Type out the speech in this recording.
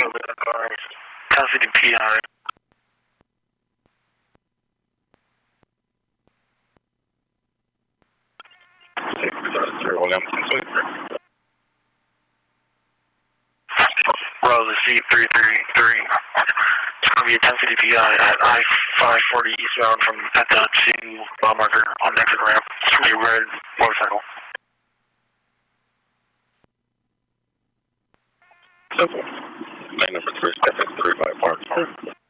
Intensity PI. Rose C333. It's going to be intensity PI at I-540 eastbound from ETA to mile marker on the exit ramp. It's going to be a red motorcycle. Simple. Lane number 3, 354.